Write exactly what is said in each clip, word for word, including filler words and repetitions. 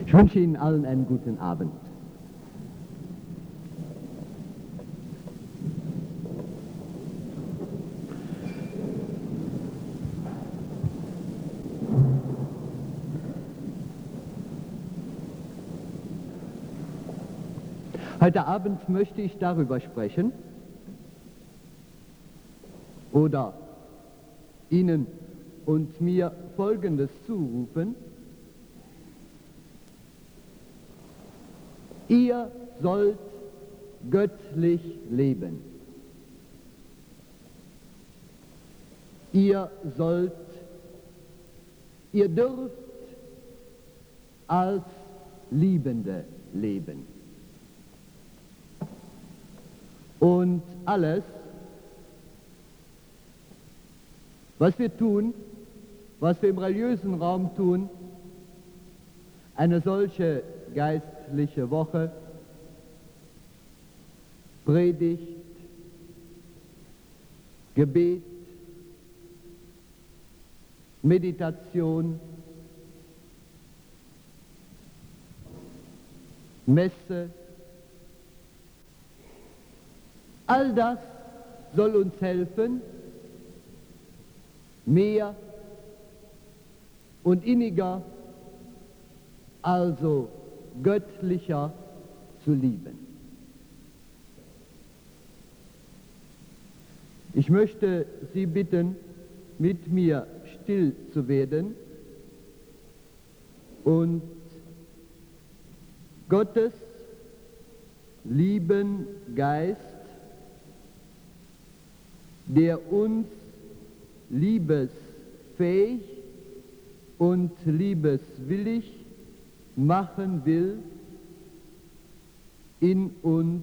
Ich wünsche Ihnen allen einen guten Abend. Heute Abend möchte ich darüber sprechen oder Ihnen und mir Folgendes zurufen: Ihr sollt göttlich leben. Ihr sollt, ihr dürft als Liebende leben. Und alles, was wir tun, was wir im religiösen Raum tun, eine solche geistliche Woche, Predigt, Gebet, Meditation, Messe, all das soll uns helfen, mehr und inniger, also göttlicher zu lieben. Ich möchte Sie bitten, mit mir still zu werden und Gottes lieben Geist, der uns liebesfähig und liebeswillig machen will, in uns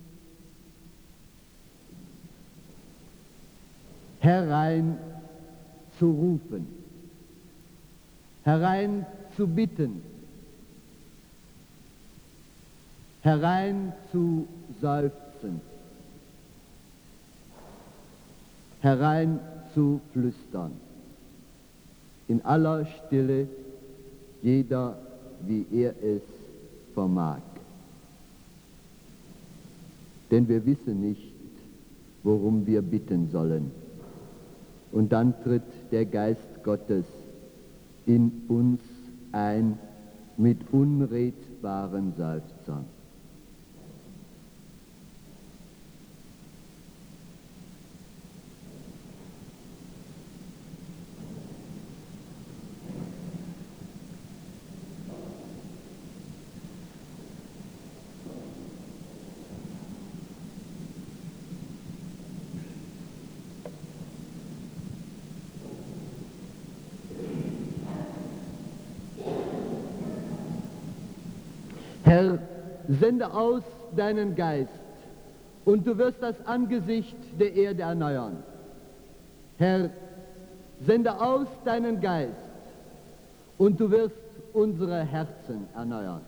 hereinzurufen, hereinzubitten, hereinzuseufzen, hereinzuflüstern, in aller Stille, jeder wie er es vermag. Denn wir wissen nicht, worum wir bitten sollen. Und dann tritt der Geist Gottes in uns ein mit unredbaren Seufzern. Herr, sende aus deinen Geist, und du wirst das Angesicht der Erde erneuern. Herr, sende aus deinen Geist, und du wirst unsere Herzen erneuern.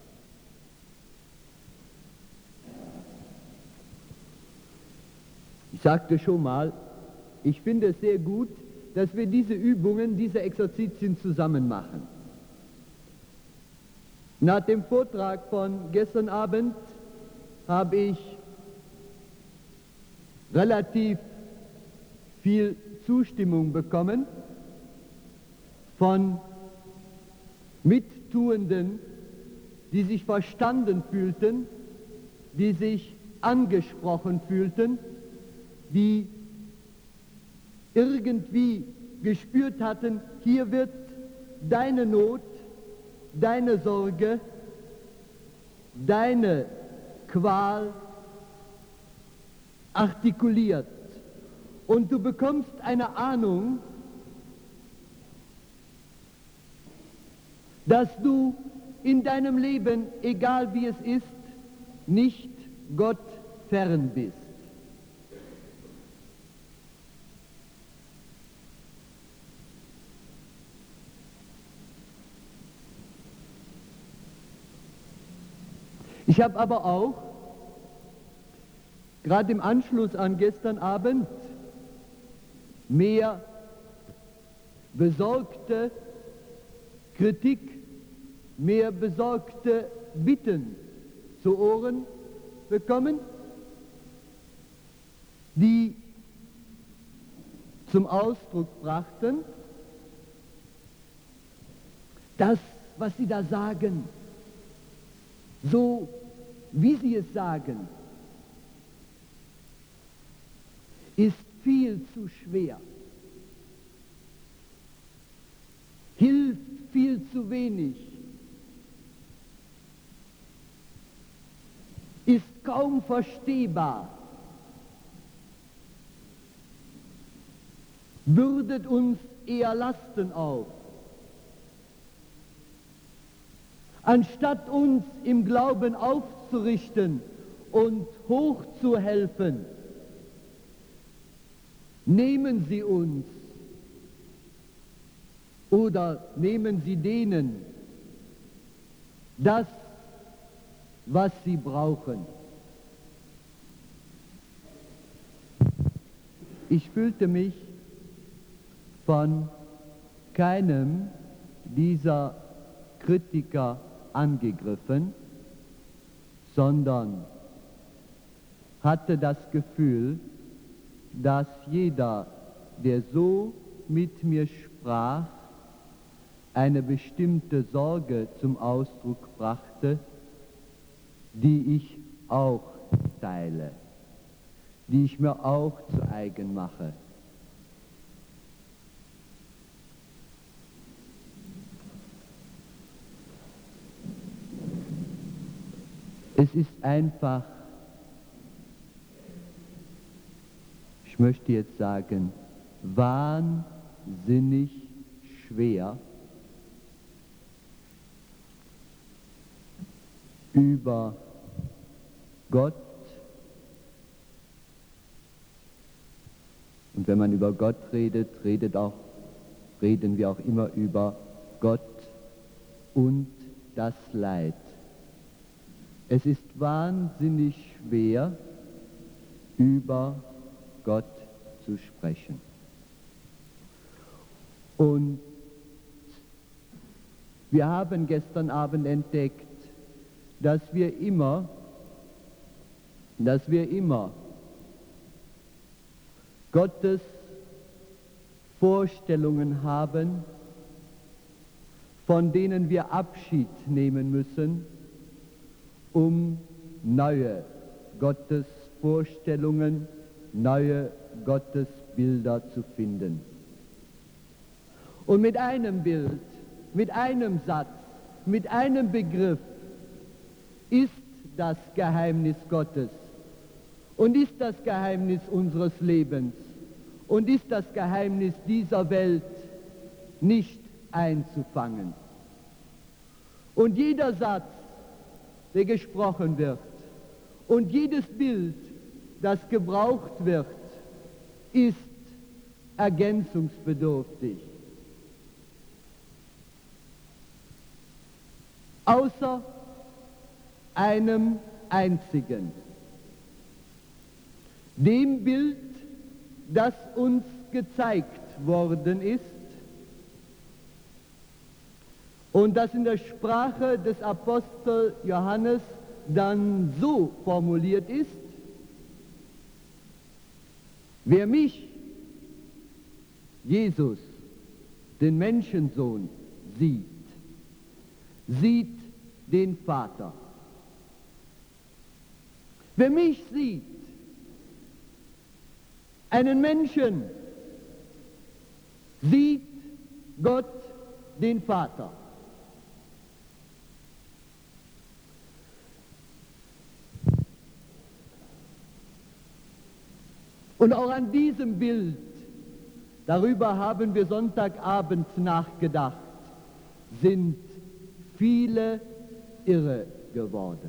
Ich sagte schon mal, ich finde es sehr gut, dass wir diese Übungen, diese Exerzitien zusammen machen. Nach dem Vortrag von gestern Abend habe ich relativ viel Zustimmung bekommen von Mittuenden, die sich verstanden fühlten, die sich angesprochen fühlten, die irgendwie gespürt hatten, hier wird deine Not, deine Sorge, deine Qual artikuliert, und du bekommst eine Ahnung, dass du in deinem Leben, egal wie es ist, nicht Gott fern bist. Ich habe aber auch, gerade im Anschluss an gestern Abend, mehr besorgte Kritik mehr besorgte Bitten zu Ohren bekommen, die zum Ausdruck brachten, das, was sie da sagen, so wie sie es sagen, ist viel zu schwer, hilft viel zu wenig, ist kaum verstehbar, bürdet uns eher Lasten auf. Anstatt uns im Glauben aufzurichten und hochzuhelfen, nehmen Sie uns oder nehmen Sie denen das, was sie brauchen. Ich fühlte mich von keinem dieser Kritiker angegriffen, sondern hatte das Gefühl, dass jeder, der so mit mir sprach, eine bestimmte Sorge zum Ausdruck brachte, die ich auch teile, die ich mir auch zu eigen mache. Es ist einfach, ich möchte jetzt sagen, wahnsinnig schwer, über Gott, und wenn man über Gott redet, redet auch, reden wir auch immer über Gott und das Leid. Es ist wahnsinnig schwer, über Gott zu sprechen. Und wir haben gestern Abend entdeckt, dass wir immer, dass wir immer Gottes Vorstellungen haben, von denen wir Abschied nehmen müssen, um neue Gottesvorstellungen, neue Gottesbilder zu finden. Und mit einem Bild, mit einem Satz, mit einem Begriff ist das Geheimnis Gottes und ist das Geheimnis unseres Lebens und ist das Geheimnis dieser Welt nicht einzufangen. Und jeder Satz, der gesprochen wird, und jedes Bild, das gebraucht wird, ist ergänzungsbedürftig. Außer einem einzigen, dem Bild, das uns gezeigt worden ist und das in der Sprache des Apostel Johannes dann so formuliert ist: Wer mich, Jesus, den Menschensohn, sieht, sieht den Vater. Wer mich sieht, einen Menschen, sieht Gott den Vater. Und auch an diesem Bild, darüber haben wir Sonntagabend nachgedacht, sind viele irre geworden.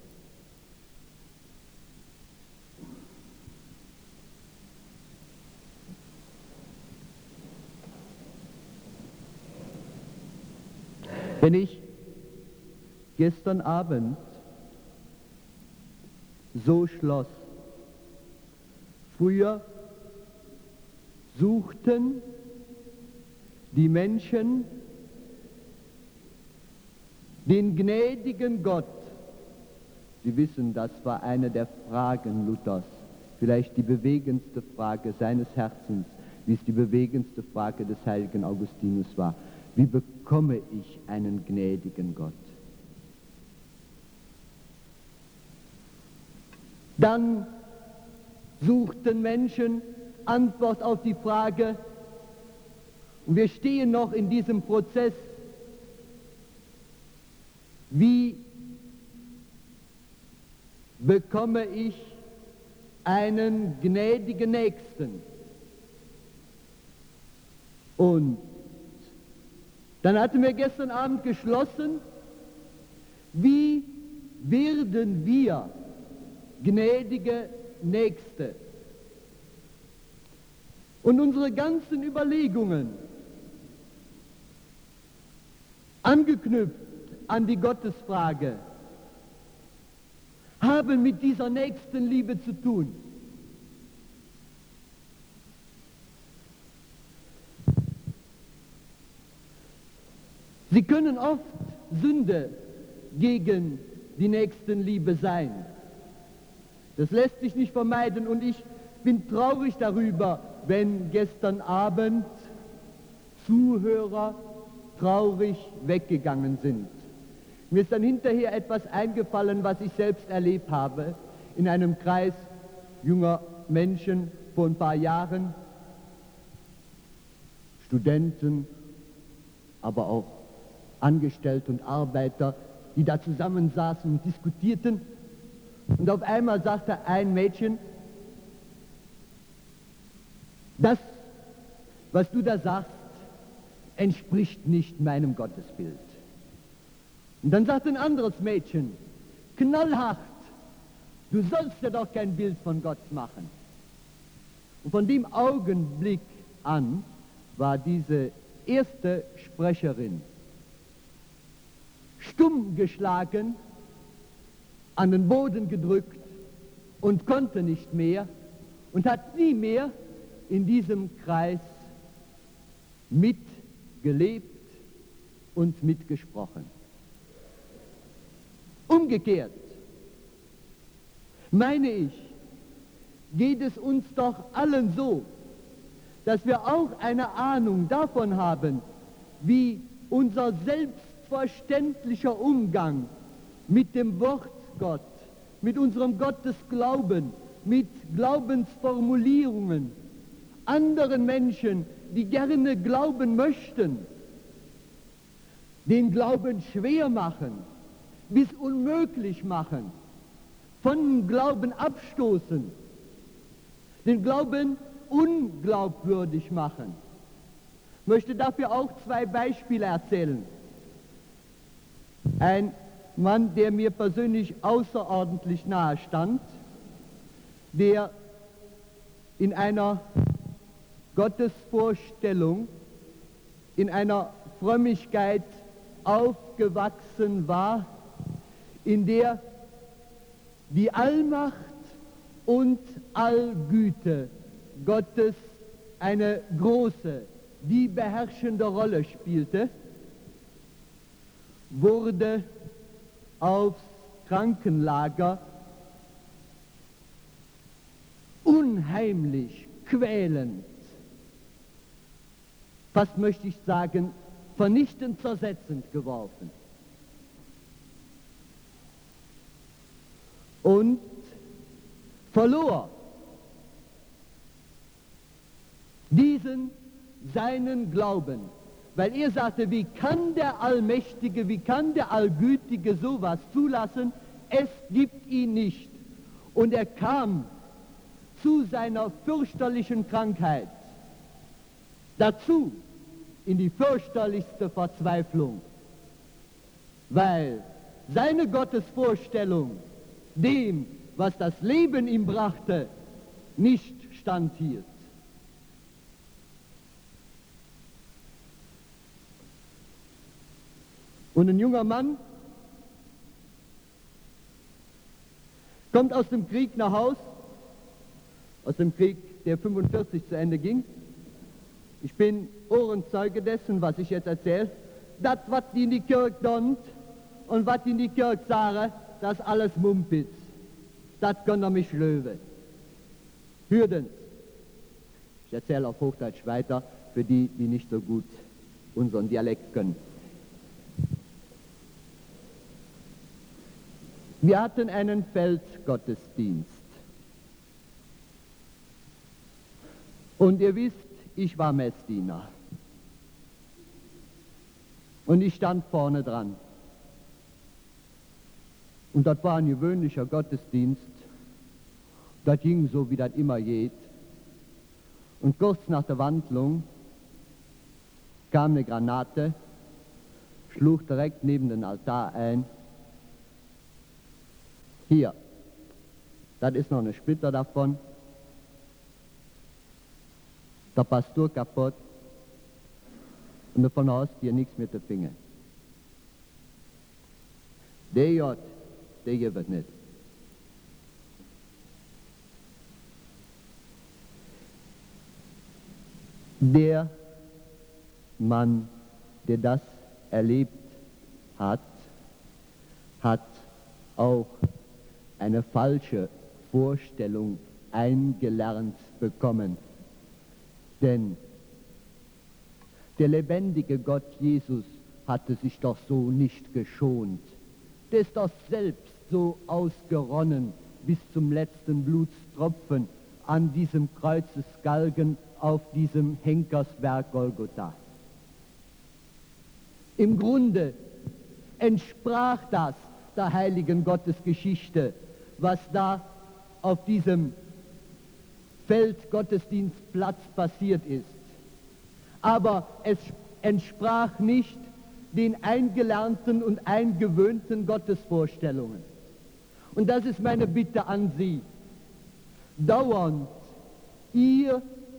Wenn ich gestern Abend so schloss, früher suchten die Menschen den gnädigen Gott. Sie wissen, das war eine der Fragen Luthers, vielleicht die bewegendste Frage seines Herzens, wie es die bewegendste Frage des heiligen Augustinus war. Wie bekomme ich einen gnädigen Gott? Dann suchten Menschen Antwort auf die Frage, und wir stehen noch in diesem Prozess, wie bekomme ich einen gnädigen Nächsten? Und dann hatten wir gestern Abend geschlossen, wie werden wir gnädige Nächste? Und unsere ganzen Überlegungen, angeknüpft an die Gottesfrage, haben mit dieser Nächstenliebe zu tun. Sie können oft Sünde gegen die Nächstenliebe sein. Das lässt sich nicht vermeiden, und ich bin traurig darüber, wenn gestern Abend Zuhörer traurig weggegangen sind. Mir ist dann hinterher etwas eingefallen, was ich selbst erlebt habe, in einem Kreis junger Menschen vor ein paar Jahren, Studenten, aber auch Angestellte und Arbeiter, die da zusammensaßen und diskutierten. Und auf einmal sagte ein Mädchen, das, was du da sagst, entspricht nicht meinem Gottesbild. Und dann sagt ein anderes Mädchen, knallhart, du sollst ja doch kein Bild von Gott machen. Und von dem Augenblick an war diese erste Sprecherin stumm geschlagen, an den Boden gedrückt und konnte nicht mehr und hat nie mehr in diesem Kreis mitgelebt und mitgesprochen. Umgekehrt, meine ich, geht es uns doch allen so, dass wir auch eine Ahnung davon haben, wie unser selbstverständlicher Umgang mit dem Wort Gott, mit unserem Gottesglauben, mit Glaubensformulierungen anderen Menschen, die gerne glauben möchten, den Glauben schwer machen, bis unmöglich machen, von Glauben abstoßen, den Glauben unglaubwürdig machen. Ich möchte dafür auch zwei Beispiele erzählen. Ein Mann, der mir persönlich außerordentlich nahe stand, der in einer Gottesvorstellung, in einer Frömmigkeit aufgewachsen war, in der die Allmacht und Allgüte Gottes eine große, die beherrschende Rolle spielte, wurde aufs Krankenlager unheimlich, quälend, fast möchte ich sagen, vernichtend zersetzend geworfen. Und verlor diesen seinen Glauben, weil er sagte, wie kann der Allmächtige, wie kann der Allgütige sowas zulassen? Es gibt ihn nicht. Und er kam zu seiner fürchterlichen Krankheit dazu in die fürchterlichste Verzweiflung, weil seine Gottesvorstellung dem, was das Leben ihm brachte, nicht standhielt. Und ein junger Mann kommt aus dem Krieg nach Haus, aus dem Krieg, der fünfundvierzig zu Ende ging. Ich bin Ohrenzeuge dessen, was ich jetzt erzähle. Das, was die in die Kirche donnt und was in die Kirche sagen, das alles Mumpitz. Das kann er mich löwen. Hürdens. Ich erzähle auf Hochdeutsch weiter, für die, die nicht so gut unseren Dialekt können. Wir hatten einen Feldgottesdienst. Und ihr wisst, ich war Messdiener. Und ich stand vorne dran. Und das war ein gewöhnlicher Gottesdienst. Das ging so, wie das immer geht. Und kurz nach der Wandlung kam eine Granate, schlug direkt neben den Altar ein. Hier, das ist noch eine Splitter davon. Der Pastor kaputt. Und davon aus dir nichts mit den Fingern. Der J, der hier wird nicht. Der Mann, der das erlebt hat, hat auch eine falsche Vorstellung eingelernt bekommen. Denn der lebendige Gott Jesus hatte sich doch so nicht geschont. Der ist doch selbst so ausgeronnen bis zum letzten Blutstropfen an diesem Kreuzesgalgen auf diesem Henkersberg Golgotha. Im Grunde entsprach das der heiligen Gottesgeschichte, was da auf diesem Feldgottesdienstplatz passiert ist. Aber es entsprach nicht den eingelernten und eingewöhnten Gottesvorstellungen. Und das ist meine Bitte an Sie, dauernd Ihr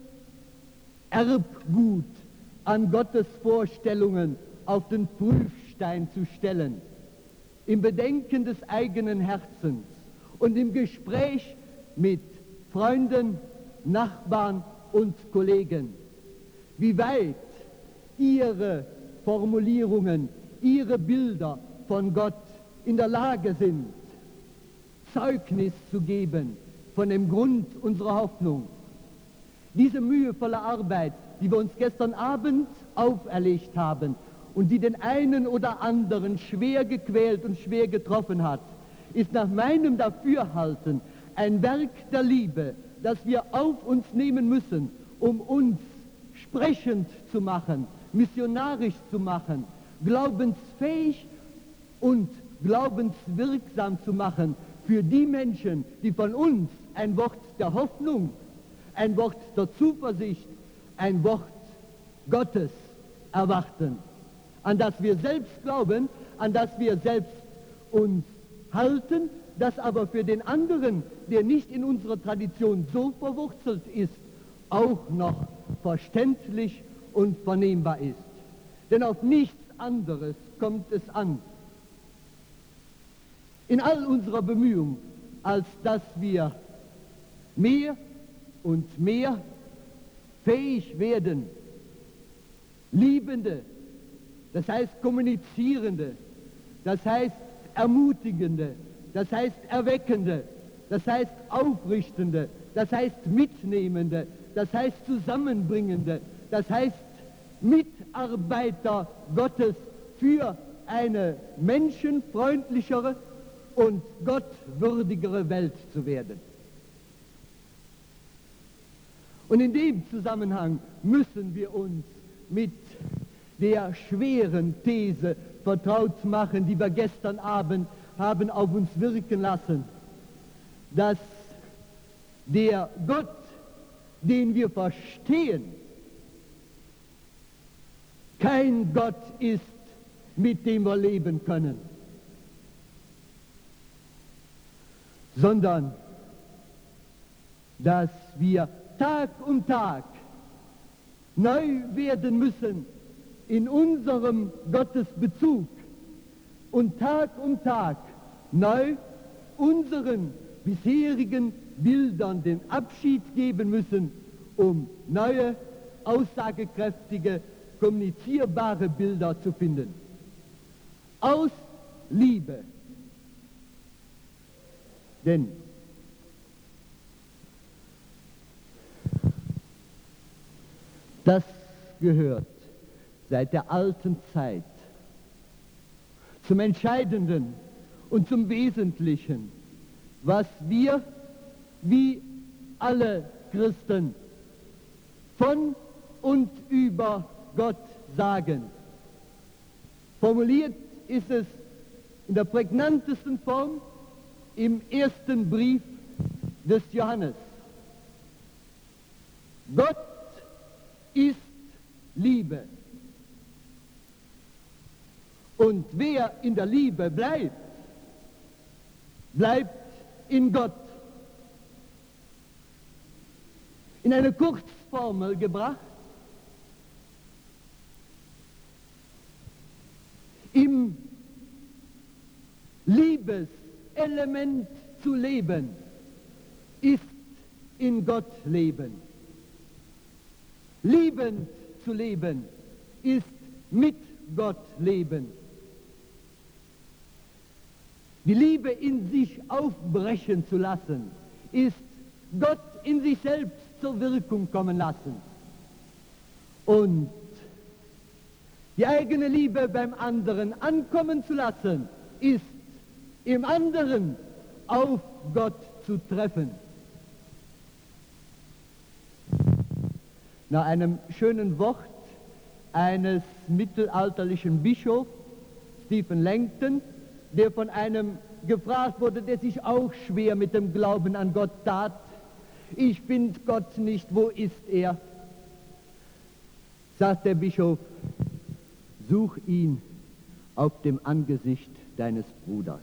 Erbgut an Gottesvorstellungen auf den Prüfstein zu stellen, im Bedenken des eigenen Herzens und im Gespräch mit Freunden, Nachbarn und Kollegen, wie weit Ihre Formulierungen, Ihre Bilder von Gott in der Lage sind, Zeugnis zu geben von dem Grund unserer Hoffnung. Diese mühevolle Arbeit, die wir uns gestern Abend auferlegt haben und die den einen oder anderen schwer gequält und schwer getroffen hat, ist nach meinem Dafürhalten ein Werk der Liebe, das wir auf uns nehmen müssen, um uns sprechend zu machen, missionarisch zu machen, glaubensfähig und glaubenswirksam zu machen für die Menschen, die von uns ein Wort der Hoffnung, ein Wort der Zuversicht, ein Wort Gottes erwarten, an das wir selbst glauben, an das wir selbst uns halten, das aber für den anderen, der nicht in unserer Tradition so verwurzelt ist, auch noch verständlich und vernehmbar ist. Denn auf nichts anderes kommt es an. In all unserer Bemühung, als dass wir mehr und mehr fähig werden, Liebende, das heißt Kommunizierende, das heißt Ermutigende, das heißt Erweckende, das heißt Aufrichtende, das heißt Mitnehmende, das heißt Zusammenbringende, das heißt Mitarbeiter Gottes für eine menschenfreundlichere und gottwürdigere Welt zu werden. Und in dem Zusammenhang müssen wir uns mit der schweren These vertraut machen, die wir gestern Abend haben auf uns wirken lassen, dass der Gott, den wir verstehen, kein Gott ist, mit dem wir leben können, sondern dass wir Tag um Tag neu werden müssen in unserem Gottesbezug und Tag um Tag neu unseren bisherigen Bildern den Abschied geben müssen, um neue, aussagekräftige, kommunizierbare Bilder zu finden. Aus Liebe. Denn das gehört seit der alten Zeit zum Entscheidenden und zum Wesentlichen, was wir, wie alle Christen, von und über Gott sagen. Formuliert ist es in der prägnantesten Form im ersten Brief des Johannes. Gott ist Liebe. Und wer in der Liebe bleibt, bleibt in Gott. In eine Kurzformel gebracht: im Liebeselement zu leben, ist in Gott leben. Liebend zu leben, ist mit Gott leben. Die Liebe in sich aufbrechen zu lassen, ist Gott in sich selbst zur Wirkung kommen lassen. Und die eigene Liebe beim anderen ankommen zu lassen, ist im anderen auf Gott zu treffen. Nach einem schönen Wort eines mittelalterlichen Bischofs, Stephen Langton, der von einem gefragt wurde, der sich auch schwer mit dem Glauben an Gott tat: Ich finde Gott nicht, wo ist er? Sagt der Bischof: Such ihn auf dem Angesicht deines Bruders.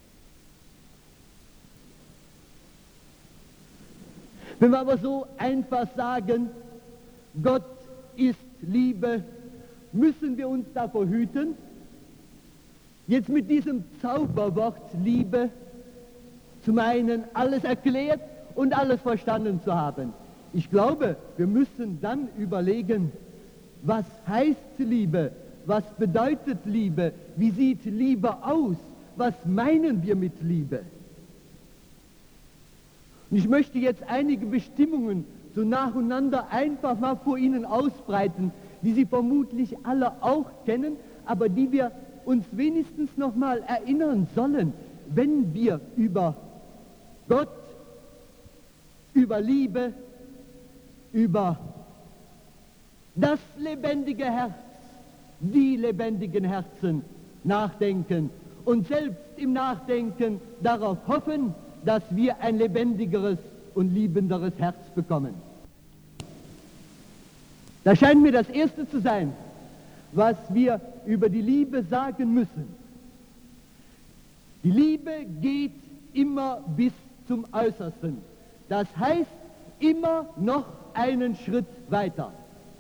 Wenn wir aber so einfach sagen, Gott ist Liebe, müssen wir uns davor hüten, jetzt mit diesem Zauberwort Liebe zu meinen, alles erklärt und alles verstanden zu haben. Ich glaube, wir müssen dann überlegen, was heißt Liebe? Was bedeutet Liebe? Wie sieht Liebe aus? Was meinen wir mit Liebe? Und ich möchte jetzt einige Bestimmungen so nacheinander einfach mal vor Ihnen ausbreiten, die Sie vermutlich alle auch kennen, aber die wir uns wenigstens noch mal erinnern sollen, wenn wir über Gott, über Liebe, über das lebendige Herz, die lebendigen Herzen nachdenken und selbst im Nachdenken darauf hoffen, dass wir ein lebendigeres und liebenderes Herz bekommen. Das scheint mir das Erste zu sein, was wir über die Liebe sagen müssen. Die Liebe geht immer bis zum Äußersten. Das heißt, immer noch einen Schritt weiter.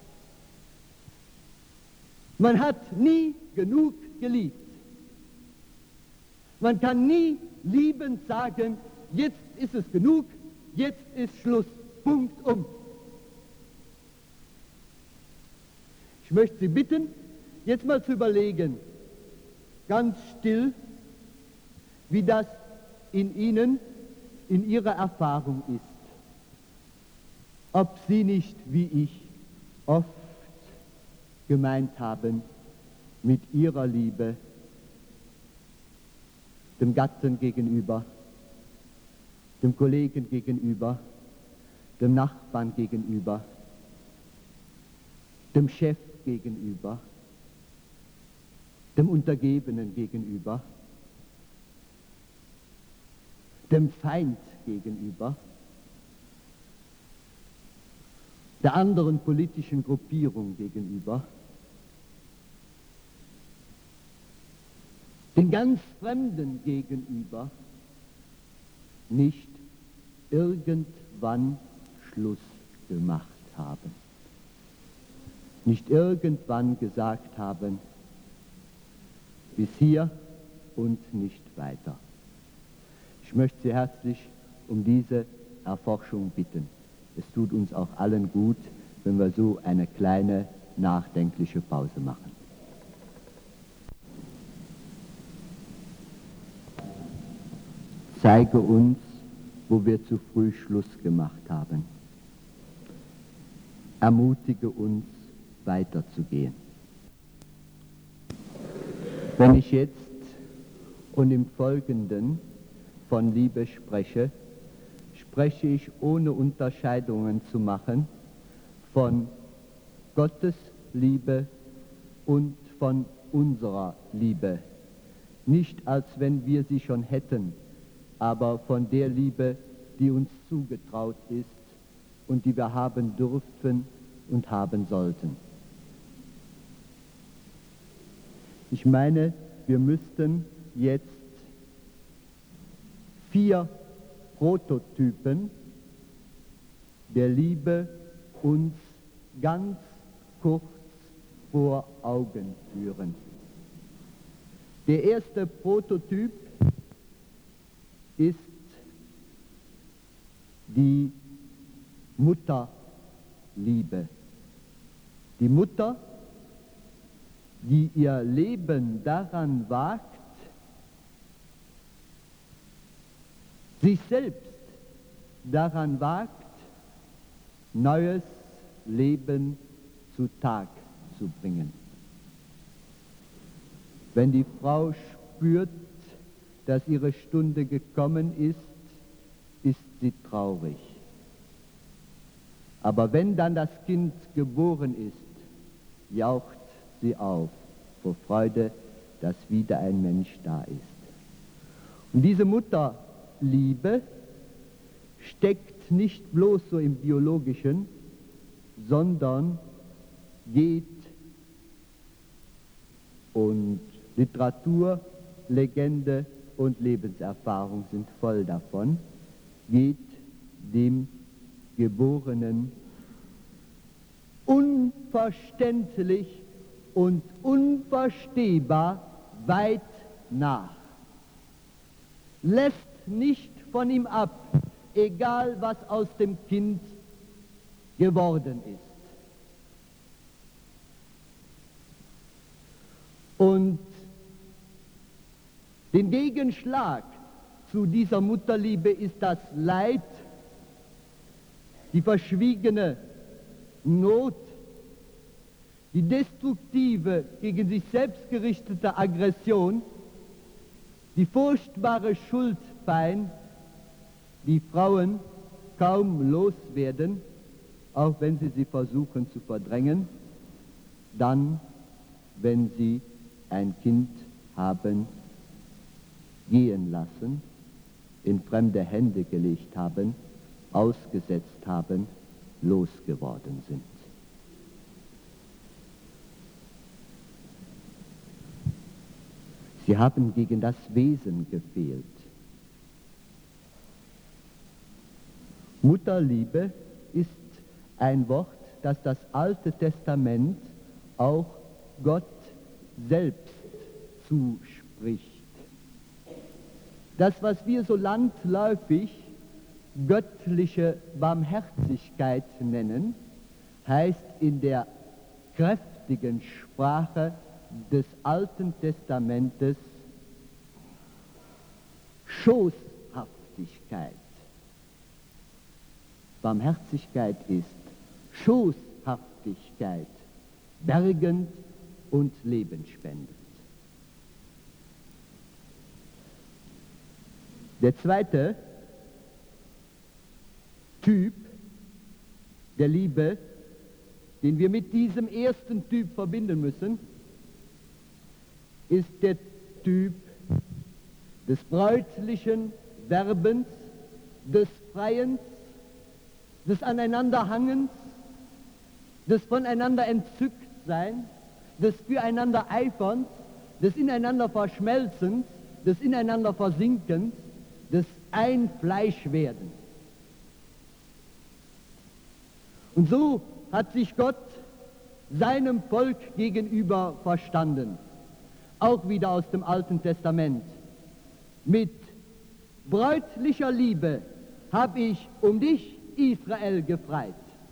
Man hat nie genug geliebt. Man kann nie liebend sagen, jetzt ist es genug, jetzt ist Schluss, Punkt, um. Ich möchte Sie bitten, jetzt mal zu überlegen, ganz still, wie das in Ihnen, in Ihrer Erfahrung ist. Ob Sie nicht, wie ich, oft gemeint haben, mit Ihrer Liebe dem Gatten gegenüber, dem Kollegen gegenüber, dem Nachbarn gegenüber, dem Chef gegenüber, dem Untergebenen gegenüber, dem Feind gegenüber, der anderen politischen Gruppierung gegenüber, den ganz Fremden gegenüber nicht irgendwann Schluss gemacht haben. Nicht irgendwann gesagt haben, bis hier und nicht weiter. Ich möchte Sie herzlich um diese Erforschung bitten. Es tut uns auch allen gut, wenn wir so eine kleine nachdenkliche Pause machen. Zeige uns, wo wir zu früh Schluss gemacht haben. Ermutige uns, weiterzugehen. Wenn ich jetzt und im Folgenden von Liebe spreche, spreche ich ohne Unterscheidungen zu machen von Gottes Liebe und von unserer Liebe. Nicht als wenn wir sie schon hätten, aber von der Liebe, die uns zugetraut ist und die wir haben dürfen und haben sollten. Ich meine, wir müssten jetzt vier Prototypen der Liebe uns ganz kurz vor Augen führen. Der erste Prototyp ist die Mutterliebe. Die Mutter, die ihr Leben daran wagt, sich selbst daran wagt, neues Leben zutage zu bringen. Wenn die Frau spürt, dass ihre Stunde gekommen ist, ist sie traurig. Aber wenn dann das Kind geboren ist, jaucht sie auf vor Freude, dass wieder ein Mensch da ist. Und diese Mutterliebe steckt nicht bloß so im Biologischen, sondern geht, und Literatur, Legende und Lebenserfahrung sind voll davon, geht dem Geborenen unverständlich und unverstehbar weit nach. Lässt nicht von ihm ab, egal was aus dem Kind geworden ist. Und den Gegenschlag zu dieser Mutterliebe ist das Leid, die verschwiegene Not, die destruktive, gegen sich selbst gerichtete Aggression, die furchtbare Schuldpein, die Frauen kaum loswerden, auch wenn sie sie versuchen zu verdrängen, dann, wenn sie ein Kind haben gehen lassen, in fremde Hände gelegt haben, ausgesetzt haben, losgeworden sind. Sie haben gegen das Wesen gefehlt. Mutterliebe ist ein Wort, das das Alte Testament auch Gott selbst zuspricht. Das, was wir so landläufig göttliche Barmherzigkeit nennen, heißt in der kräftigen Sprache des Alten Testamentes Schoßhaftigkeit. Barmherzigkeit ist Schoßhaftigkeit, bergend und lebenspendend. Der zweite Typ der Liebe, den wir mit diesem ersten Typ verbinden müssen, ist der Typ des bräutlichen Werbens, des Freiens, des Aneinanderhangens, des voneinander Entzücktseins, des Füreinander Eiferns, des Ineinander Verschmelzens, des Ineinander Versinkens, des Einfleischwerdens. Und so hat sich Gott seinem Volk gegenüber verstanden, auch wieder aus dem Alten Testament. Mit bräutlicher Liebe habe ich um dich, Israel, gefreit.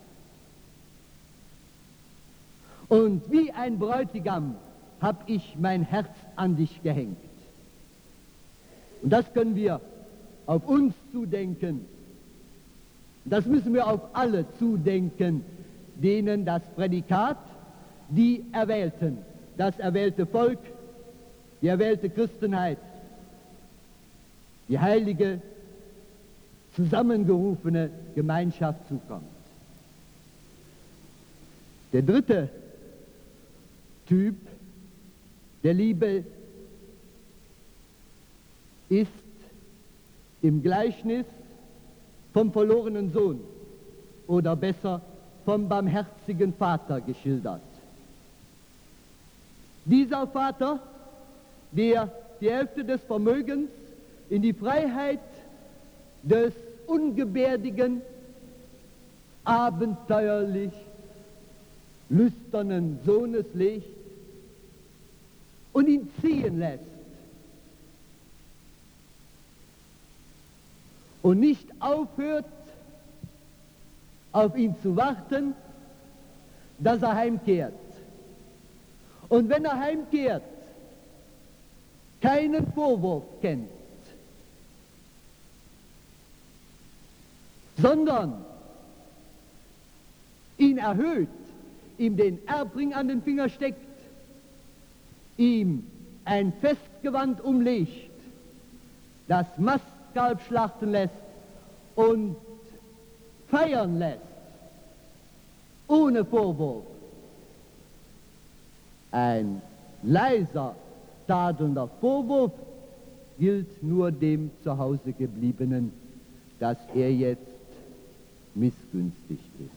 Und wie ein Bräutigam habe ich mein Herz an dich gehängt. Und das können wir auf uns zudenken. Das müssen wir auf alle zudenken, denen das Prädikat, die Erwählten, das erwählte Volk, die erwählte Christenheit, die heilige, zusammengerufene Gemeinschaft zukommt. Der dritte Typ der Liebe ist im Gleichnis vom verlorenen Sohn oder besser vom barmherzigen Vater geschildert. Dieser Vater, der die Hälfte des Vermögens in die Freiheit des ungebärdigen, abenteuerlich lüsternen Sohnes legt und ihn ziehen lässt und nicht aufhört, auf ihn zu warten, dass er heimkehrt. Und wenn er heimkehrt, keinen Vorwurf kennt, sondern ihn erhöht, ihm den Erbring an den Finger steckt, ihm ein Festgewand umlegt, das Mastkalb schlachten lässt und feiern lässt, ohne Vorwurf. Ein leiser, tadelnder Vorwurf gilt nur dem zu Hause gebliebenen, dass er jetzt missgünstig ist.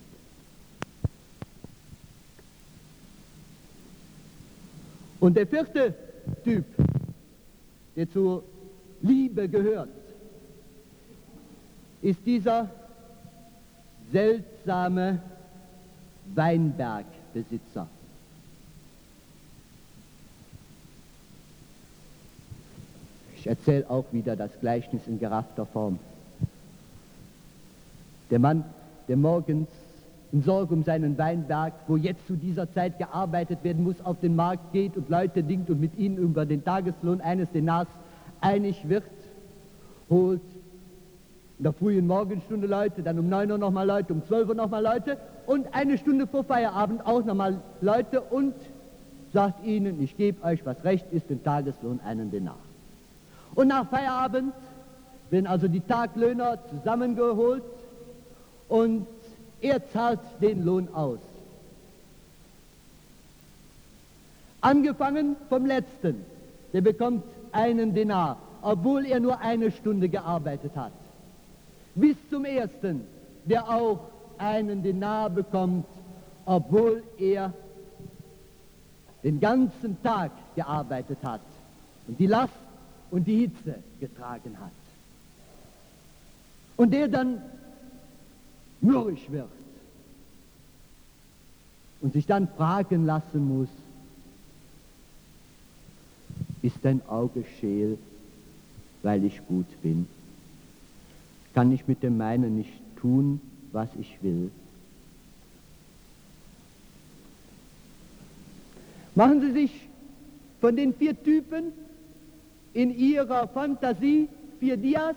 Und der vierte Typ, der zur Liebe gehört, ist dieser seltsame Weinbergbesitzer. Ich erzähle auch wieder das Gleichnis in geraffter Form. Der Mann, der morgens in Sorge um seinen Weinberg, wo jetzt zu dieser Zeit gearbeitet werden muss, auf den Markt geht und Leute dingt und mit ihnen über den Tageslohn eines Denars einig wird, holt in der frühen Morgenstunde Leute, dann um neun Uhr nochmal Leute, um zwölf Uhr nochmal Leute und eine Stunde vor Feierabend auch nochmal Leute und sagt ihnen, ich gebe euch, was recht ist, den Tageslohn einen Denar. Und nach Feierabend werden also die Taglöhner zusammengeholt und er zahlt den Lohn aus. Angefangen vom Letzten, der bekommt einen Denar, obwohl er nur eine Stunde gearbeitet hat. Bis zum Ersten, der auch einen Denar bekommt, obwohl er den ganzen Tag gearbeitet hat und die Last und die Hitze getragen hat. Und der dann mürrisch wird und sich dann fragen lassen muss, ist dein Auge scheel, weil ich gut bin? Kann ich mit dem meinen nicht tun, was ich will? Machen Sie sich von den vier Typen in Ihrer Fantasie vier Dias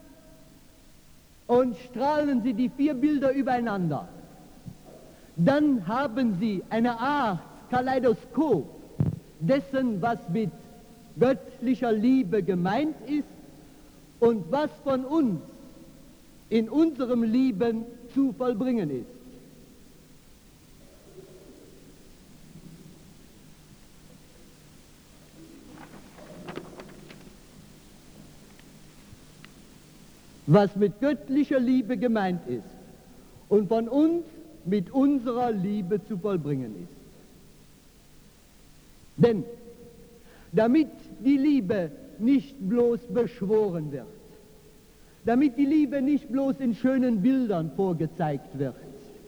und strahlen Sie die vier Bilder übereinander. Dann haben Sie eine Art Kaleidoskop dessen, was mit göttlicher Liebe gemeint ist und was von uns in unserem Leben zu vollbringen ist. Was mit göttlicher Liebe gemeint ist und von uns mit unserer Liebe zu vollbringen ist. Denn damit die Liebe nicht bloß beschworen wird, damit die Liebe nicht bloß in schönen Bildern vorgezeigt wird,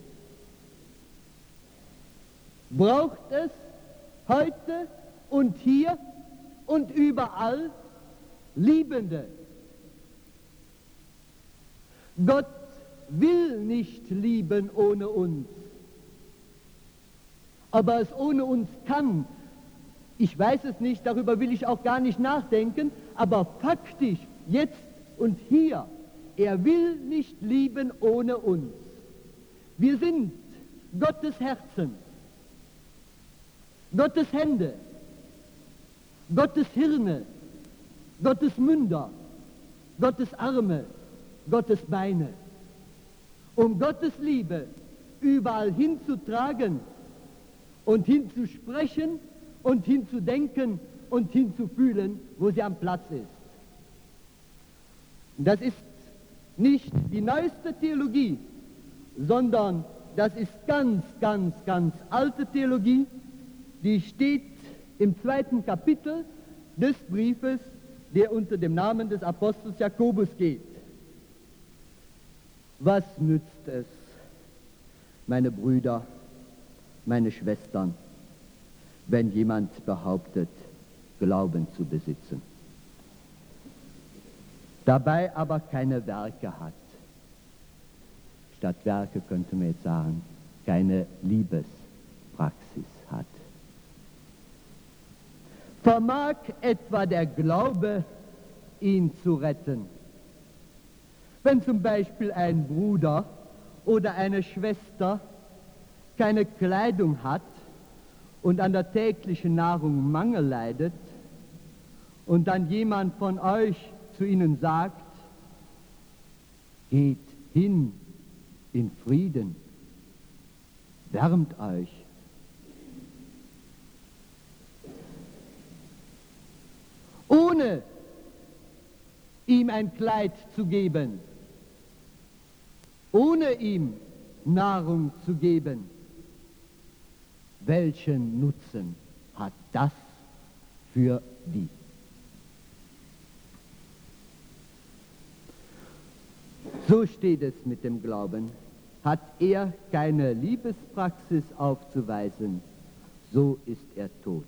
braucht es heute und hier und überall Liebende. Gott will nicht lieben ohne uns. Ob er es ohne uns kann, ich weiß es nicht, darüber will ich auch gar nicht nachdenken, aber faktisch, jetzt und hier. Er will nicht lieben ohne uns. Wir sind Gottes Herzen, Gottes Hände, Gottes Hirne, Gottes Münder, Gottes Arme, Gottes Beine. Um Gottes Liebe überall hinzutragen und hinzusprechen und hinzudenken und hinzufühlen, wo sie am Platz ist. Das ist nicht die neueste Theologie, sondern das ist ganz, ganz, ganz alte Theologie, die steht im zweiten Kapitel des Briefes, der unter dem Namen des Apostels Jakobus geht. Was nützt es, meine Brüder, meine Schwestern, wenn jemand behauptet, Glauben zu besitzen, dabei aber keine Werke hat? Statt Werke könnte man jetzt sagen, keine Liebespraxis hat. Vermag etwa der Glaube, ihn zu retten? Wenn zum Beispiel ein Bruder oder eine Schwester keine Kleidung hat und an der täglichen Nahrung Mangel leidet und dann jemand von euch zu ihnen sagt, geht hin in Frieden, wärmt euch. Ohne ihm ein Kleid zu geben, ohne ihm Nahrung zu geben, welchen Nutzen hat das für die? So steht es mit dem Glauben. Hat er keine Liebespraxis aufzuweisen, so ist er tot.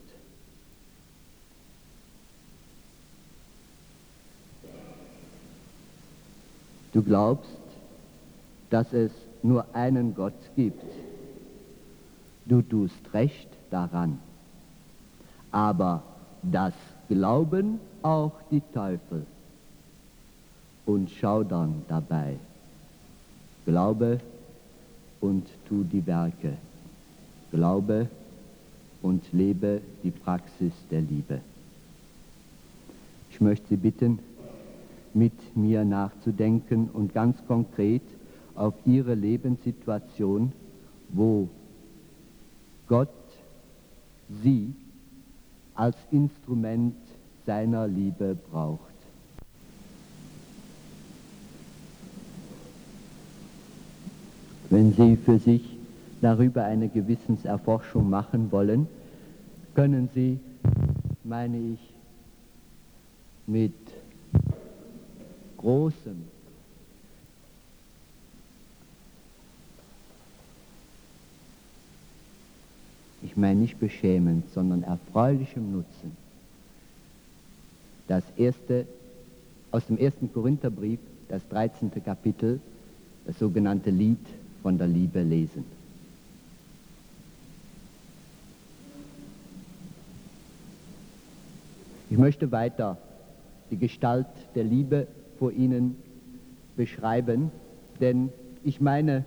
Du glaubst, dass es nur einen Gott gibt. Du tust recht daran. Aber das glauben auch die Teufel und schaudern dabei. Glaube und tu die Werke. Glaube und lebe die Praxis der Liebe. Ich möchte Sie bitten, mit mir nachzudenken und ganz konkret auf Ihre Lebenssituation, wo Gott Sie als Instrument seiner Liebe braucht. Wenn Sie für sich darüber eine Gewissenserforschung machen wollen, können Sie, meine ich, mit großem ich meine nicht beschämend, sondern erfreulichem Nutzen, das erste, aus dem ersten Korintherbrief, das dreizehnte Kapitel, das sogenannte Lied von der Liebe lesen. Ich möchte weiter die Gestalt der Liebe vor Ihnen beschreiben, denn ich meine,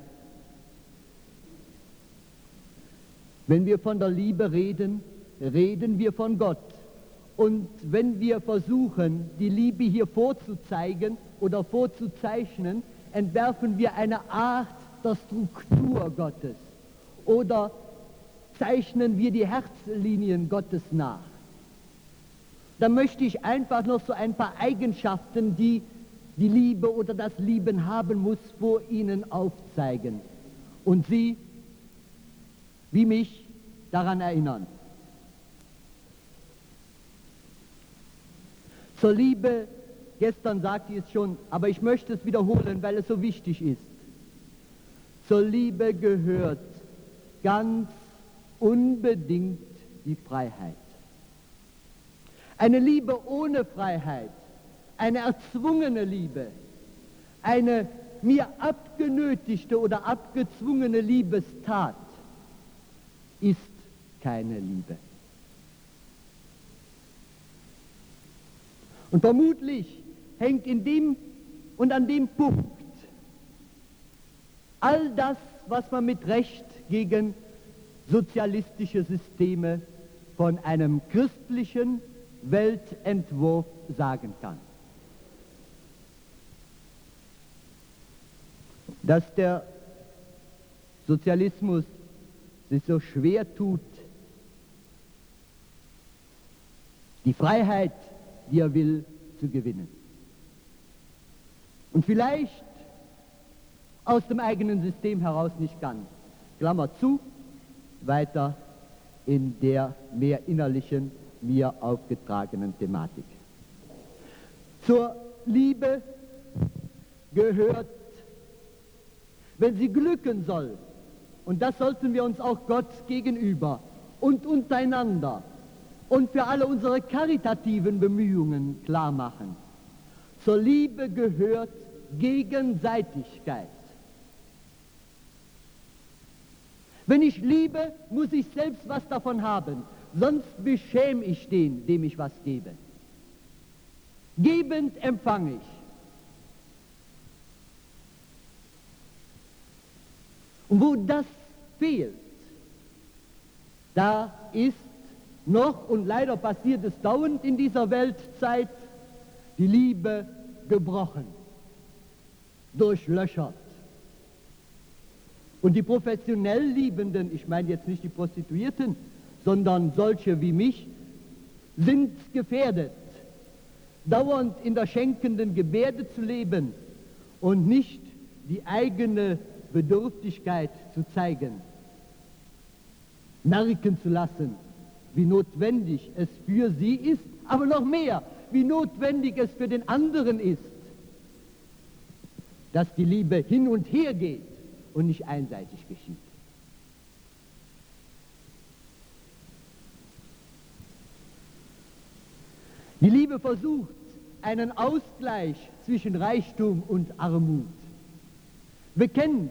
wenn wir von der Liebe reden, reden wir von Gott. Und wenn wir versuchen, die Liebe hier vorzuzeigen oder vorzuzeichnen, entwerfen wir eine Art der Struktur Gottes oder zeichnen wir die Herzlinien Gottes nach. Da möchte ich einfach noch so ein paar Eigenschaften, die die Liebe oder das Lieben haben muss, vor Ihnen aufzeigen und Sie, wie mich, daran erinnern. Zur Liebe, gestern sagte ich es schon, aber ich möchte es wiederholen, weil es so wichtig ist. Zur Liebe gehört ganz unbedingt die Freiheit. Eine Liebe ohne Freiheit, eine erzwungene Liebe, eine mir abgenötigte oder abgezwungene Liebestat ist keine Liebe. Und vermutlich hängt in dem und an dem Punkt all das, was man mit Recht gegen sozialistische Systeme von einem christlichen Weltentwurf sagen kann. Dass der Sozialismus sich so schwer tut, die Freiheit, die er will, zu gewinnen. Und vielleicht aus dem eigenen System heraus nicht kann. Klammer zu, weiter in der mehr innerlichen, mir aufgetragenen Thematik. Zur Liebe gehört, wenn sie glücken soll, und das sollten wir uns auch Gott gegenüber und untereinander und für alle unsere karitativen Bemühungen klar machen, zur Liebe gehört Gegenseitigkeit. Wenn ich liebe, muss ich selbst was davon haben, sonst beschäme ich den, dem ich was gebe. Gebend empfange ich. Und wo das fehlt, da ist noch, und leider passiert es dauernd in dieser Weltzeit, die Liebe gebrochen, durchlöchert. Und die professionell Liebenden, ich meine jetzt nicht die Prostituierten, sondern solche wie mich, sind gefährdet, dauernd in der schenkenden Gebärde zu leben und nicht die eigene Bedürftigkeit zu zeigen, merken zu lassen, wie notwendig es für sie ist, aber noch mehr, wie notwendig es für den anderen ist, dass die Liebe hin und her geht und nicht einseitig geschieht. Die Liebe versucht einen Ausgleich zwischen Reichtum und Armut, bekennt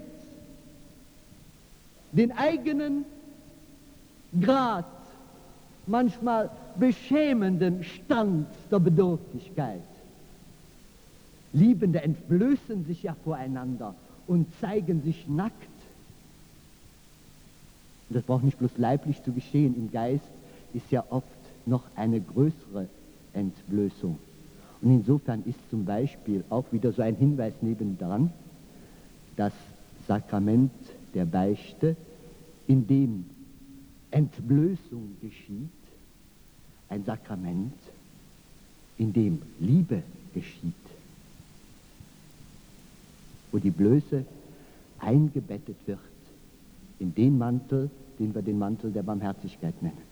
den eigenen Grad, manchmal beschämenden Stand der Bedürftigkeit. Liebende entblößen sich ja voreinander und zeigen sich nackt. Und das braucht nicht bloß leiblich zu geschehen, im Geist ist ja oft noch eine größere Entblößung. Und insofern ist zum Beispiel auch wieder so ein Hinweis nebendran, das Sakrament der Beichte, in dem Entblößung geschieht, ein Sakrament, in dem Liebe geschieht, wo die Blöße eingebettet wird in den Mantel, den wir den Mantel der Barmherzigkeit nennen.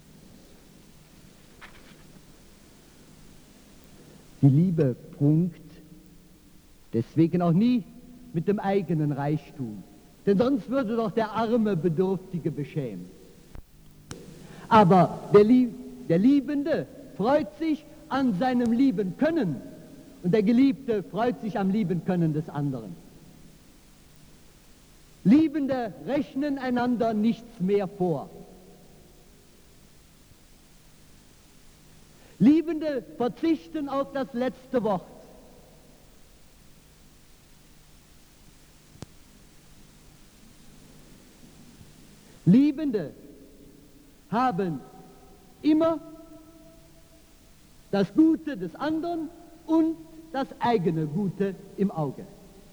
Die Liebe prunkt deswegen auch nie mit dem eigenen Reichtum, denn sonst würde doch der arme Bedürftige beschämt. Aber der, Lieb der Liebende freut sich an seinem lieben Können und der Geliebte freut sich am lieben Können des anderen. Liebende rechnen einander nichts mehr vor. Liebende verzichten auf das letzte Wort. Liebende haben immer das Gute des anderen und das eigene Gute im Auge.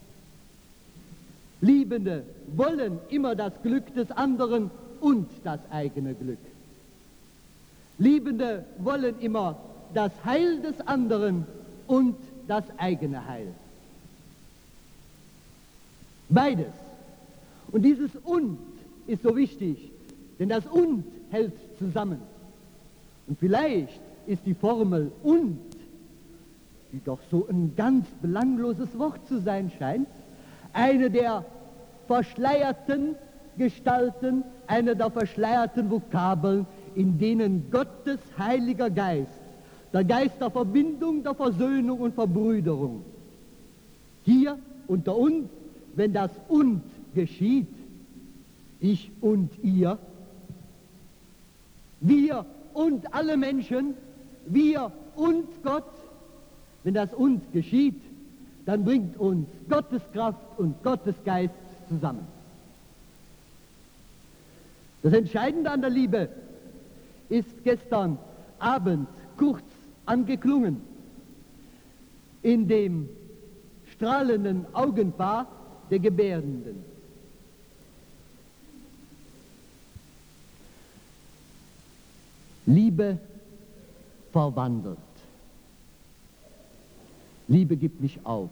Liebende wollen immer das Glück des anderen und das eigene Glück. Liebende wollen immer das Heil des anderen und das eigene Heil. Beides. Und dieses Und ist so wichtig, denn das Und hält zusammen. Und vielleicht ist die Formel Und, die doch so ein ganz belangloses Wort zu sein scheint, eine der verschleierten Gestalten, eine der verschleierten Vokabeln, in denen Gottes Heiliger Geist, der Geist der Verbindung, der Versöhnung und Verbrüderung, hier unter uns, wenn das Und geschieht, ich und ihr, wir und alle Menschen, wir und Gott, wenn das Und geschieht, dann bringt uns Gottes Kraft und Gottes Geist zusammen. Das Entscheidende an der Liebe ist gestern Abend kurz angeklungen in dem strahlenden Augenpaar der Gebärenden. Liebe verwandelt. Liebe gibt mich auf.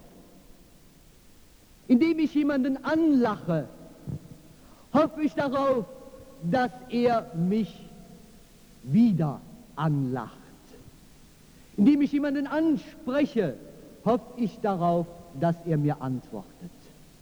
Indem ich jemanden anlache, hoffe ich darauf, dass er mich wieder anlacht. Indem ich jemanden anspreche, hoffe ich darauf, dass er mir antwortet.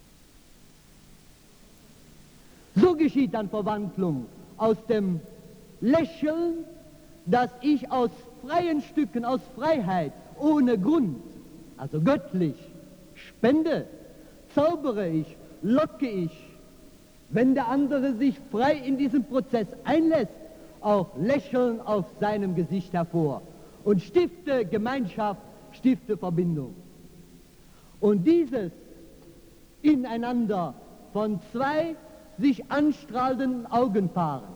So geschieht dann Verwandlung aus dem Lächeln, das ich aus freien Stücken, aus Freiheit, ohne Grund, also göttlich, spende, zaubere ich, locke ich, wenn der andere sich frei in diesen Prozess einlässt, auch Lächeln auf seinem Gesicht hervor und stifte Gemeinschaft, stifte Verbindung. Und dieses Ineinander von zwei sich anstrahlenden Augenpaaren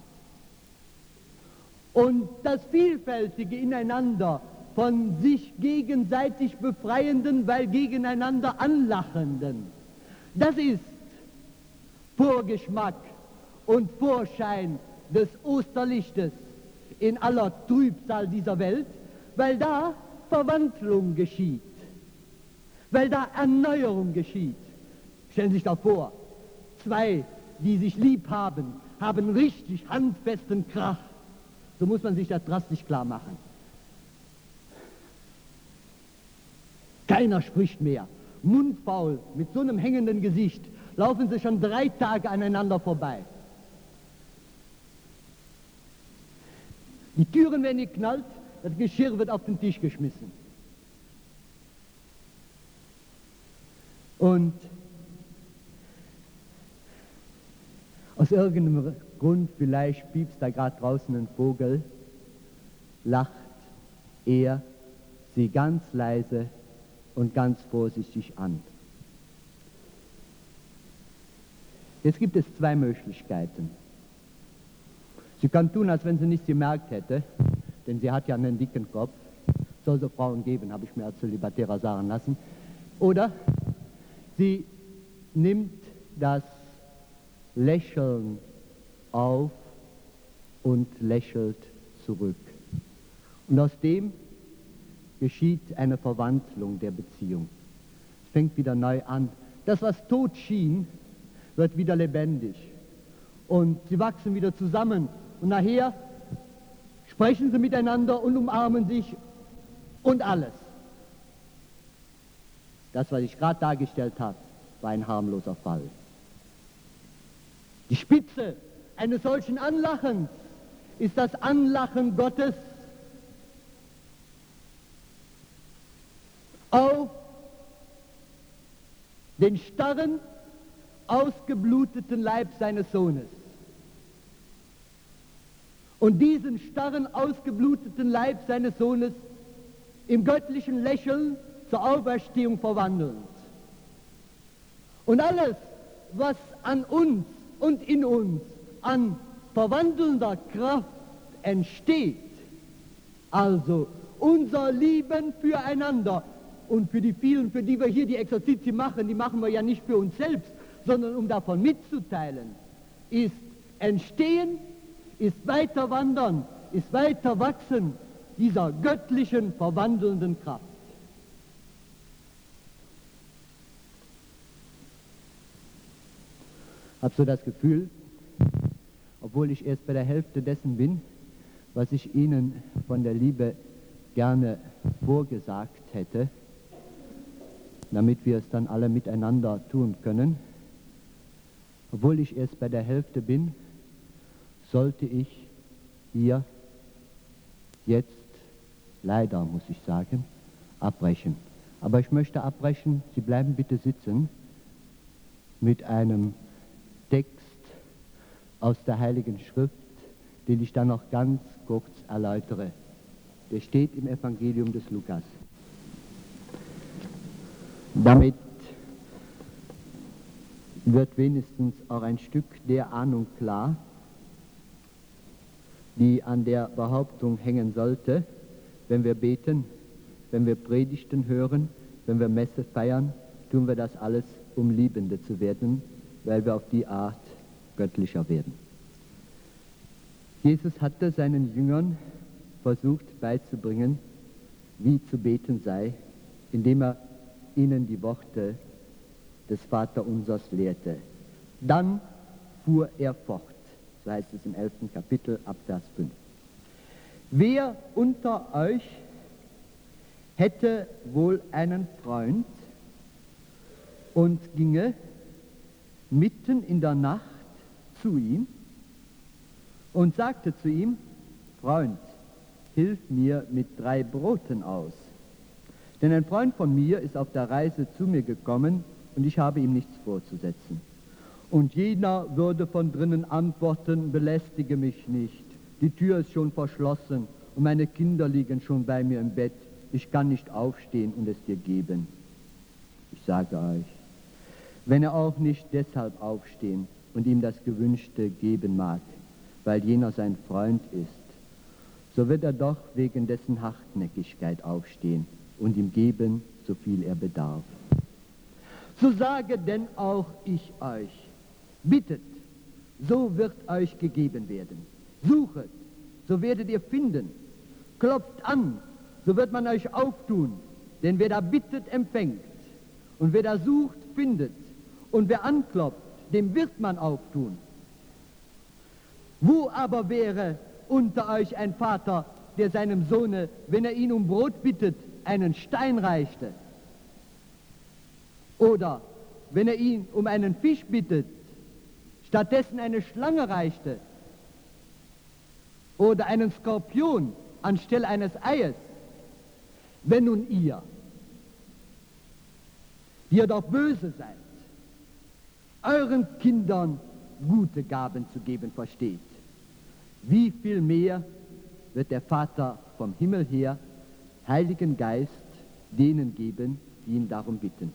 und das vielfältige Ineinander von sich gegenseitig befreienden, weil gegeneinander anlachenden, das ist Vorgeschmack und Vorschein des Osterlichtes in aller Trübsal dieser Welt, weil da Verwandlung geschieht, weil da Erneuerung geschieht. Stellen Sie sich doch vor, zwei, die sich lieb haben, haben richtig handfesten Krach. So muss man sich das drastisch klar machen. Keiner spricht mehr. Mundfaul, mit so einem hängenden Gesicht, laufen sie schon drei Tage aneinander vorbei. Die Türen werden geknallt, das Geschirr wird auf den Tisch geschmissen. Und aus irgendeinem Grund, vielleicht piepst da gerade draußen ein Vogel, lacht er sie ganz leise und ganz vorsichtig an. Jetzt gibt es zwei Möglichkeiten. Sie kann tun, als wenn sie nichts gemerkt hätte, denn sie hat ja einen dicken Kopf. Soll so Frauen geben, habe ich mir als Zölibatärer sagen lassen. Oder sie nimmt das Lächeln auf und lächelt zurück. Und aus dem geschieht eine Verwandlung der Beziehung. Es fängt wieder neu an. Das, was tot schien, wird wieder lebendig. Und sie wachsen wieder zusammen. Und nachher sprechen sie miteinander und umarmen sich und alles. Das, was ich gerade dargestellt habe, war ein harmloser Fall. Die Spitze eines solchen Anlachens ist das Anlachen Gottes auf den starren, ausgebluteten Leib seines Sohnes. Und diesen starren, ausgebluteten Leib seines Sohnes im göttlichen Lächeln zur Auferstehung verwandelnd. Und alles, was an uns und in uns an verwandelnder Kraft entsteht, also unser Lieben füreinander und für die vielen, für die wir hier die Exerzitien machen, die machen wir ja nicht für uns selbst, sondern um davon mitzuteilen, ist entstehen, ist weiter wandern, ist weiter wachsen dieser göttlichen, verwandelnden Kraft. Ich habe so das Gefühl, obwohl ich erst bei der Hälfte dessen bin, was ich Ihnen von der Liebe gerne vorgesagt hätte, damit wir es dann alle miteinander tun können, obwohl ich erst bei der Hälfte bin, sollte ich hier jetzt, leider muss ich sagen, abbrechen. Aber ich möchte abbrechen, Sie bleiben bitte sitzen, mit einem Text aus der Heiligen Schrift, den ich dann noch ganz kurz erläutere. Der steht im Evangelium des Lukas. Damit wird wenigstens auch ein Stück der Ahnung klar, die an der Behauptung hängen sollte, wenn wir beten, wenn wir Predigten hören, wenn wir Messe feiern, tun wir das alles, um Liebende zu werden, weil wir auf die Art göttlicher werden. Jesus hatte seinen Jüngern versucht beizubringen, wie zu beten sei, indem er ihnen die Worte des Vaterunsers lehrte. Dann fuhr er fort, so heißt es im elften Kapitel ab Vers fünf. Wer unter euch hätte wohl einen Freund und ginge mitten in der Nacht zu ihm und sagte zu ihm, Freund, hilf mir mit drei Broten aus. Denn ein Freund von mir ist auf der Reise zu mir gekommen und ich habe ihm nichts vorzusetzen. Und jener würde von drinnen antworten, belästige mich nicht. Die Tür ist schon verschlossen und meine Kinder liegen schon bei mir im Bett. Ich kann nicht aufstehen und es dir geben. Ich sage euch, wenn er auch nicht deshalb aufstehen und ihm das Gewünschte geben mag, weil jener sein Freund ist, so wird er doch wegen dessen Hartnäckigkeit aufstehen und ihm geben, so viel er bedarf. So sage denn auch ich euch, bittet, so wird euch gegeben werden. Suchet, so werdet ihr finden. Klopft an, so wird man euch auftun. Denn wer da bittet, empfängt. Und wer da sucht, findet. Und wer anklopft, dem wird man auftun. Wo aber wäre unter euch ein Vater, der seinem Sohne, wenn er ihn um Brot bittet, einen Stein reichte? Oder wenn er ihn um einen Fisch bittet, stattdessen eine Schlange reichte? Oder einen Skorpion anstelle eines Eies? Wenn nun ihr, die ihr doch böse seid, euren Kindern gute Gaben zu geben versteht, wie viel mehr wird der Vater vom Himmel her Heiligen Geist denen geben, die ihn darum bitten.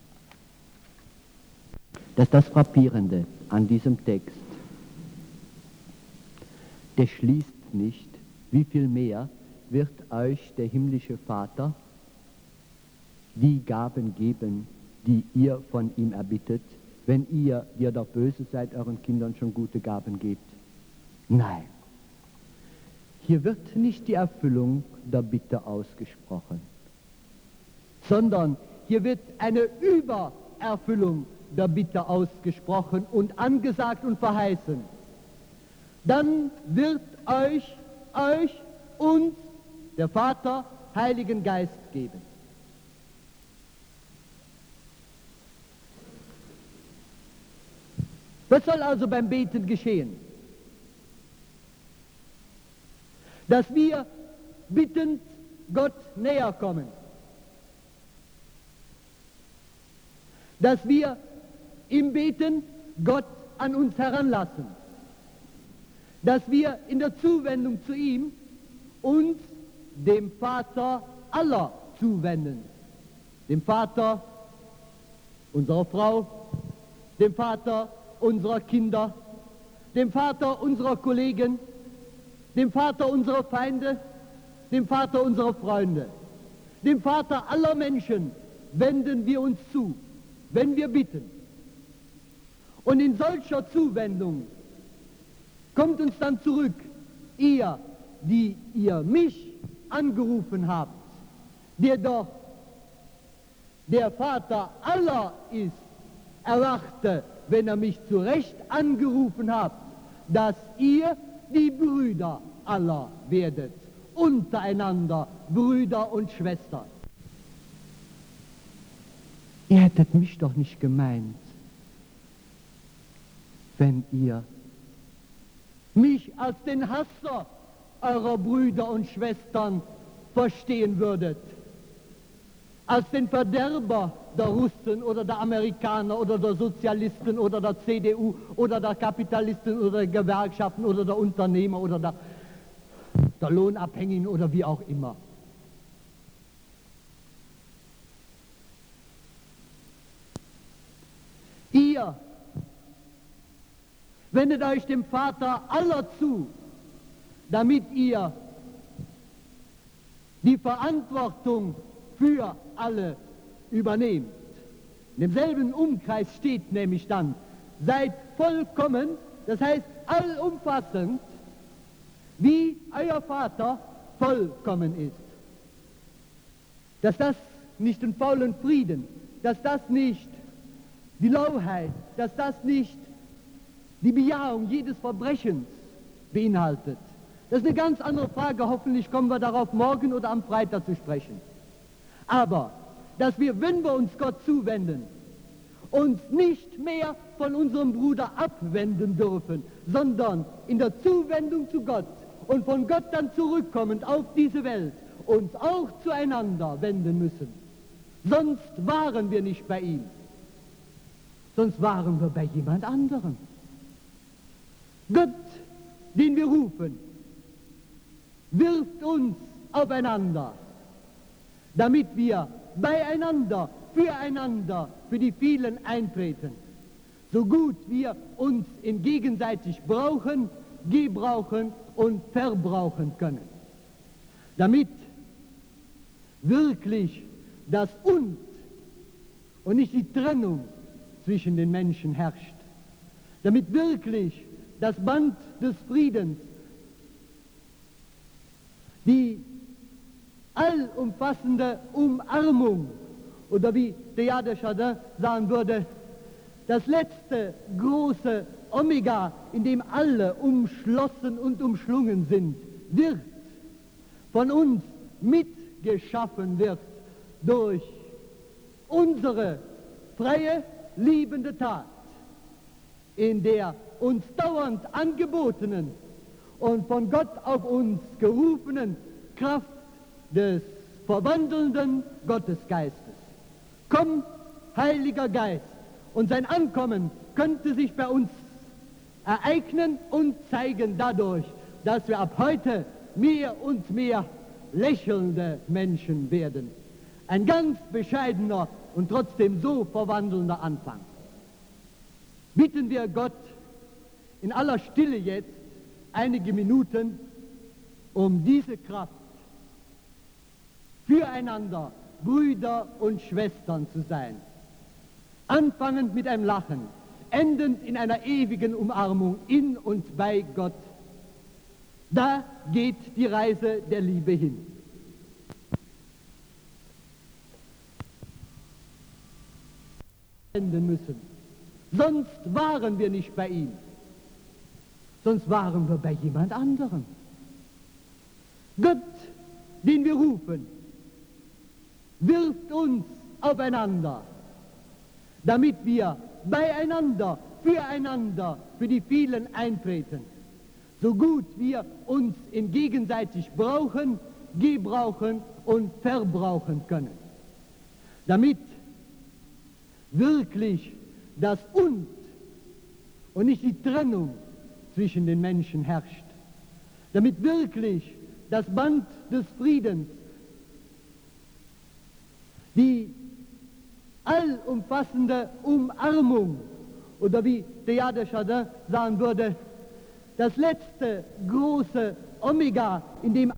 Das ist das Frappierende an diesem Text. Der schließt nicht, wie viel mehr wird euch der himmlische Vater die Gaben geben, die ihr von ihm erbittet, wenn ihr, die ihr doch böse seid, euren Kindern schon gute Gaben gebt. Nein. Hier wird nicht die Erfüllung der Bitte ausgesprochen, sondern hier wird eine Übererfüllung der Bitte ausgesprochen und angesagt und verheißen. Dann wird euch, euch, uns, der Vater, Heiligen Geist geben. Was soll also beim Beten geschehen? Dass wir bittend Gott näher kommen. Dass wir im Beten Gott an uns heranlassen. Dass wir in der Zuwendung zu ihm uns dem Vater aller zuwenden. Dem Vater unserer Frau, dem Vater unserer Kinder, dem Vater unserer Kollegen, dem Vater unserer Feinde, dem Vater unserer Freunde, dem Vater aller Menschen wenden wir uns zu, wenn wir bitten. Und in solcher Zuwendung kommt uns dann zurück, ihr, die ihr mich angerufen habt, der doch der Vater aller ist, erwarte, wenn er mich zu Recht angerufen habt, dass ihr die Brüder aller werdet, untereinander Brüder und Schwestern. Ihr hättet mich doch nicht gemeint, wenn ihr mich als den Hasser eurer Brüder und Schwestern verstehen würdet, als den Verderber der Russen oder der Amerikaner oder der Sozialisten oder der C D U oder der Kapitalisten oder der Gewerkschaften oder der Unternehmer oder der, der Lohnabhängigen oder wie auch immer. ihr wendet euch dem Vater aller zu, damit ihr die Verantwortung für alle übernehmt. In demselben Umkreis steht nämlich dann, seid vollkommen, das heißt allumfassend, wie euer Vater vollkommen ist. Dass das nicht den faulen Frieden, dass das nicht die Lauheit, dass das nicht die Bejahung jedes Verbrechens beinhaltet. Das ist eine ganz andere Frage, hoffentlich kommen wir darauf morgen oder am Freitag zu sprechen. Aber, dass wir, wenn wir uns Gott zuwenden, uns nicht mehr von unserem Bruder abwenden dürfen, sondern in der Zuwendung zu Gott und von Gott dann zurückkommend auf diese Welt uns auch zueinander wenden müssen. Sonst waren wir nicht bei ihm. Sonst waren wir bei jemand anderem. Gott, den wir rufen, wirft uns aufeinander, damit wir beieinander, füreinander, für die vielen eintreten, so gut wir uns in gegenseitig brauchen, gebrauchen und verbrauchen können, damit wirklich das Und und nicht die Trennung zwischen den Menschen herrscht, damit wirklich das Band des Friedens, die allumfassende Umarmung, oder wie Teilhard de Chardin sagen würde, das letzte große Omega, in dem alle umschlossen und umschlungen sind, wird von uns mitgeschaffen wird durch unsere freie, liebende Tat, in der uns dauernd angebotenen und von Gott auf uns gerufenen Kraft des verwandelnden Gottesgeistes. Komm, Heiliger Geist, und sein Ankommen könnte sich bei uns ereignen und zeigen dadurch, dass wir ab heute mehr und mehr lächelnde Menschen werden. Ein ganz bescheidener und trotzdem so verwandelnder Anfang. Bitten wir Gott in aller Stille jetzt einige Minuten um diese Kraft, füreinander Brüder und Schwestern zu sein. Anfangend mit einem Lachen, endend in einer ewigen Umarmung in und bei Gott. Da geht die Reise der Liebe hin. Enden müssen. Sonst waren wir nicht bei ihm. Sonst waren wir bei jemand anderem. Gott, den wir rufen, wirft uns aufeinander, damit wir beieinander, füreinander, für die vielen eintreten, so gut wir uns in gegenseitig brauchen, gebrauchen und verbrauchen können, damit wirklich das Und und nicht die Trennung zwischen den Menschen herrscht, damit wirklich das Band des Friedens, die allumfassende Umarmung, oder wie Teilhard de Chardin sagen würde, das letzte große Omega, in dem